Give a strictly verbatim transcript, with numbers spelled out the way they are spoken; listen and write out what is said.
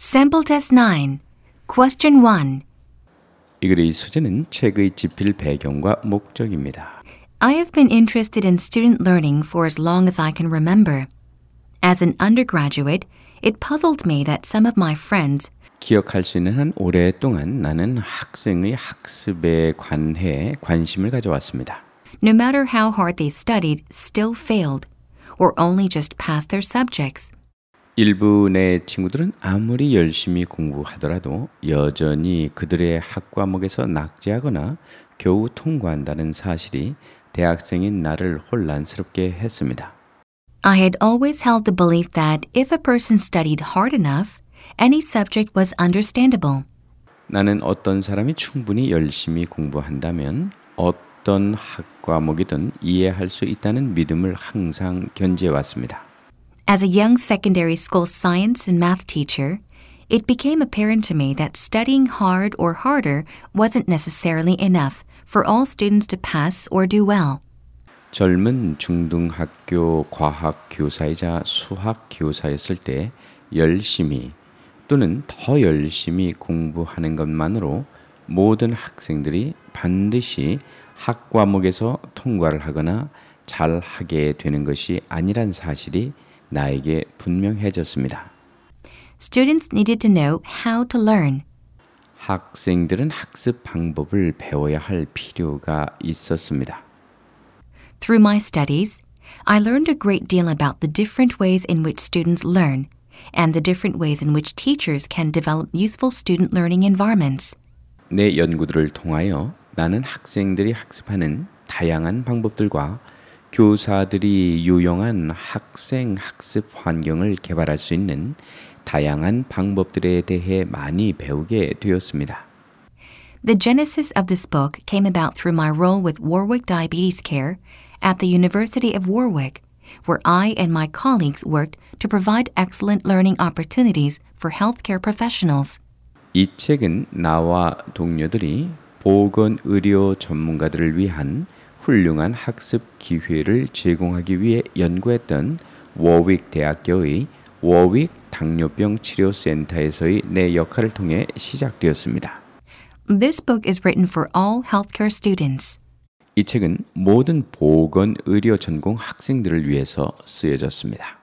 Sample Test nine. Question one. 이 글의 소재는 책의 집필 배경과 목적입니다. I have been interested in student learning for as long as I can remember. As an undergraduate, it puzzled me that some of my friends 기억할 수 있는 한 오랫동안 나는 학생의 학습에 관해 관심을 가져왔습니다. no matter how hard they studied, still failed, or only just passed their subjects. 일부 내 친구들은 아무리 열심히 공부하더라도 여전히 그들의 학 과목에서 낙제하거나 겨우 통과한다는 사실이 대학생인 나를 혼란스럽게 했습니다. I had always held the belief that if a person studied hard enough, any subject was understandable. 나는 어떤 사람이 충분히 열심히 공부한다면 어떤 학 과목이든 이해할 수 있다는 믿음을 항상 견지해왔습니다. As a young secondary school science and math teacher, it became apparent to me that studying hard or harder wasn't necessarily enough for all students to pass or do well. 젊은 중등학교 과학 교사이자 수학 교사였을 때 열심히 또는 더 열심히 공부하는 것만으로 모든 학생들이 반드시 학 과목에서 통과를 하거나 잘하게 되는 것이 아니란 사실이 나에게 분명해졌습니다. Students needed to know how to learn. 학생들은 학습 방법을 배워야 할 필요가 있었습니다. Through my studies, I learned a great deal about the different ways in which students learn and the different ways in which teachers can develop useful student learning environments. 내 연구들을 통하여 나는 학생들이 학습하는 다양한 방법들과 교사들이 유용한 학생 학습 환경을 개발할 수 있는 다양한 방법들에 대해 많이 배우게 되었습니다. The genesis of this book came about through my role with Warwick Diabetes Care at the University of Warwick, where I and my colleagues worked to provide excellent learning opportunities for healthcare professionals. 이 책은 나와 동료들이 보건의료 전문가들을 위한 훌륭한 학습 기회를 제공하기 위해 연구했던 워윅 대학교의 워윅 당뇨병 치료센터에서의 내 역할을 통해 시작되었습니다. This book is written for all healthcare students. 이 책은 모든 보건의료 전공 학생들을 위해서 쓰여졌습니다.